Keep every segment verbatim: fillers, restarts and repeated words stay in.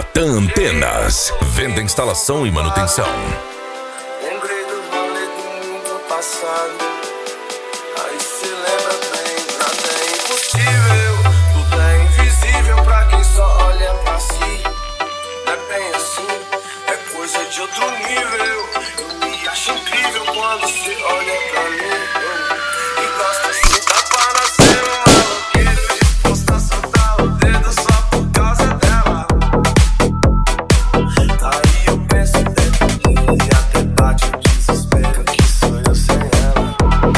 Natan Antenas, venda, instalação e manutenção. Lembrei do rolê do mundo passado. Aí se lembra bem, nada é impossível. Tudo é invisível pra quem só olha pra si. Não é bem assim, é coisa de outro nível. Eu me acho incrível quando você olha pra mim. E gosta assim, dá pra nascer um maloqueiro disposto a soltar o dedo só por causa dela. Aí eu penso dentro e até bate o desespero que sou eu sem ela.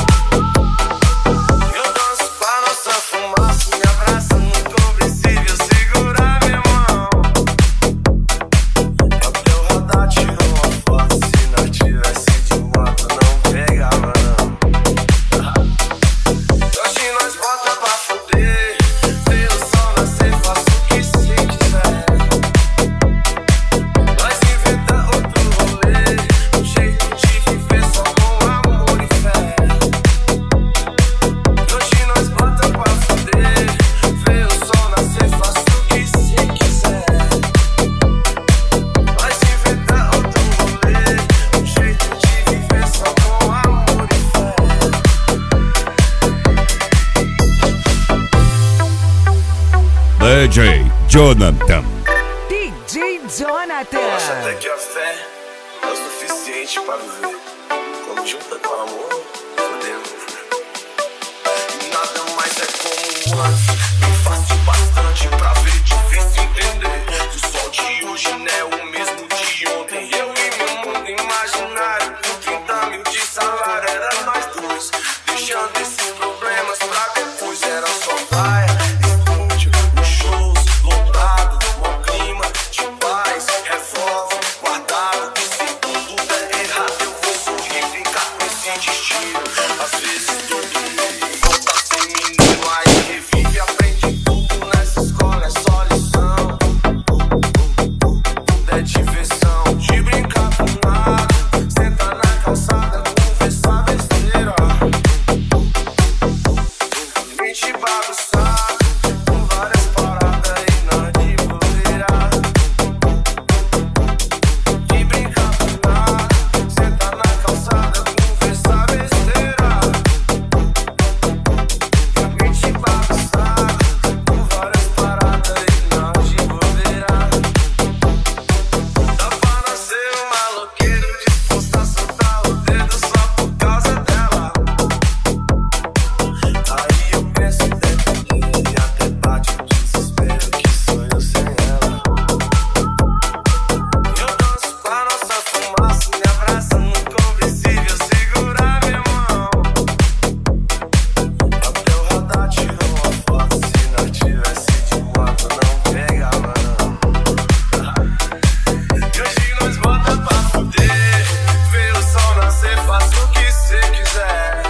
Eu danço com a nossa fumaça, me abraça no conversível, segurar minha mão. Até o radar tirou uma foto, se nós tivesse de moto não pegava não. Hoje nós bota pra fuder, vê o sol nascer, faço o que cê quiser. Nós inventa outro rolê, um jeito de viver só com amor e fé. Hoje nós bota pra fuder, vê o sol nascer, faço o que cê quiser. Nós inventa outro rolê, um jeito de viver só com amor e fé. D J Jonathan. D J Jonathan. Eu acho até que a fé é o suficiente pra viver. Quando junta com amor, fodemos. Nada mais é como antes. Me fácil bastante pra ver, difícil entender. Que o sol de hoje não é o mesmo de ontem. Eu e meu mundo imaginário, com trinta mil de salário, era nós dois. Deixando esses problemas pra depois. Era só praia, estúdio, os shows lotado, bom clima de paz, revólver guardado. E se tudo der errado, eu vou sorrir, brincar com esse destino. Às vezes todo mundo volta a ser menino, aí revive, aprende tudo nessa escola, é só lição. Tudo é diversão, de brincar com nada, sentar na calçada, conversar besteira. Mente bagunçada, com várias paradas e nós de bobeira. De brincar com nada, sentar na calçada, conversar besteira. Mente bagunçada, com várias paradas e nós de bobeira. Dá pra nascer um maloqueiro disposto a soltar o dedo só por causa dela. Aí eu penso dentro e até bate o desespero que sou eu sem ela. Eu danço com a nossa fumaça, me abraça no conversível, segurar minha mão. Até o radar tirou uma foto, se nós tivesse de moto não pegava não. E hoje nós volta pra fuder, vê o sol nascer, faça o que cê quiser.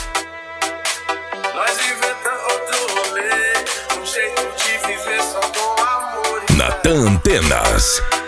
Nós inventa outro rolê, um jeito de viver só com amor e fé. Natan Antenas.